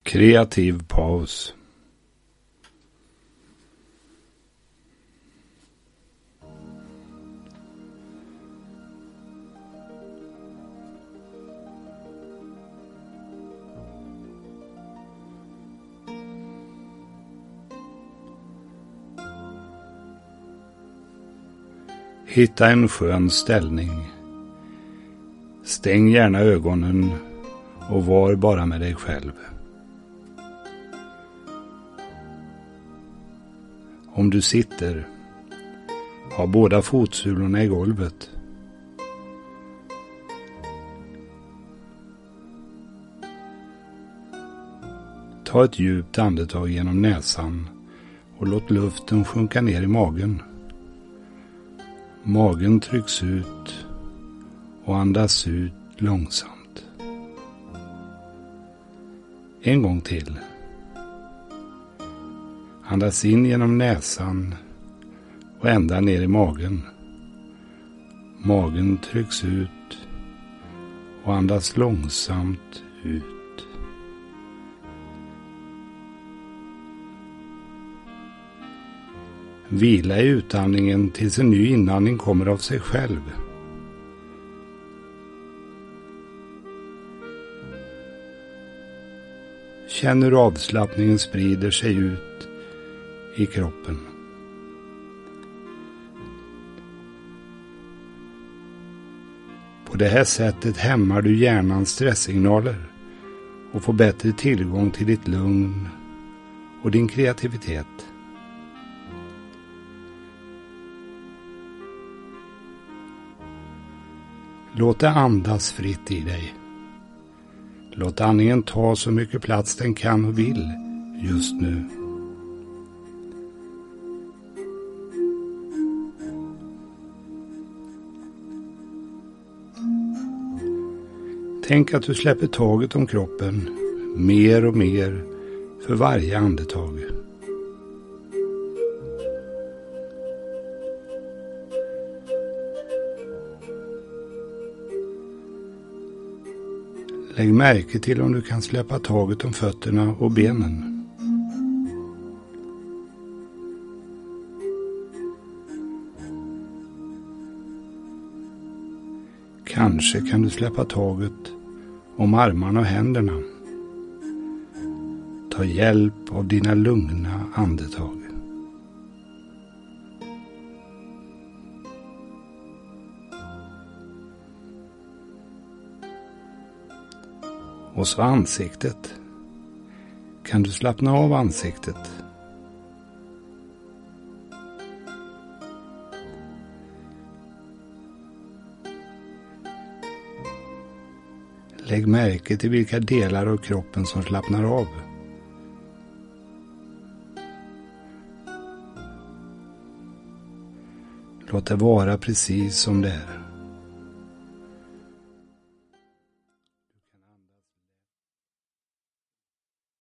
Kreativ paus. Hitta en skön ställning. Stäng gärna ögonen och var bara med dig själv. Om du sitter, ha båda fotsulorna i golvet. Ta ett djupt andetag genom näsan och låt luften sjunka ner i magen. Magen trycks ut och andas ut långsamt. En gång till. Andas in genom näsan och ända ner i magen. Magen trycks ut och andas långsamt ut. Vila i utandningen tills en ny inandning kommer av sig själv. Känn hur avslappningen sprider sig ut i kroppen. På det här sättet hämmar du hjärnans stresssignaler och får bättre tillgång till ditt lugn och din kreativitet. Låt det andas fritt i dig. Låt andningen ta så mycket plats den kan och vill just nu. Tänk att du släpper taget om kroppen mer och mer för varje andetag. Lägg märke till om du kan släppa taget om fötterna och benen. Kanske kan du släppa taget om armarna och händerna. Ta hjälp av dina lugna andetag. Och så ansiktet. Kan du slappna av ansiktet? Lägg märke till vilka delar av kroppen som slappnar av. Låt det vara precis som det är.